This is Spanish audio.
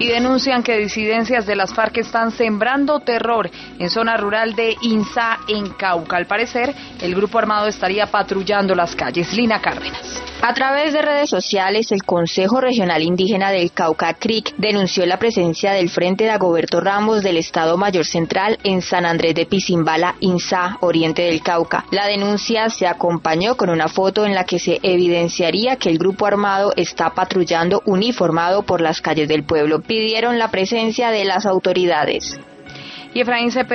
Y denuncian que disidencias de las FARC están sembrando terror en zona rural de Insá, en Cauca. Al parecer, el grupo armado estaría patrullando las calles. Lina Cárdenas. A través de redes sociales, el Consejo Regional Indígena del Cauca, CRIC, denunció la presencia del Frente Dagoberto Ramos del Estado Mayor Central en San Andrés de Pisimbala, Insá, oriente del Cauca. La denuncia se acompañó con una foto en la que se evidenciaría que el grupo armado está patrullando uniformado por las calles del pueblo. Pidieron la presencia de las autoridades. Y Efraín Cepeda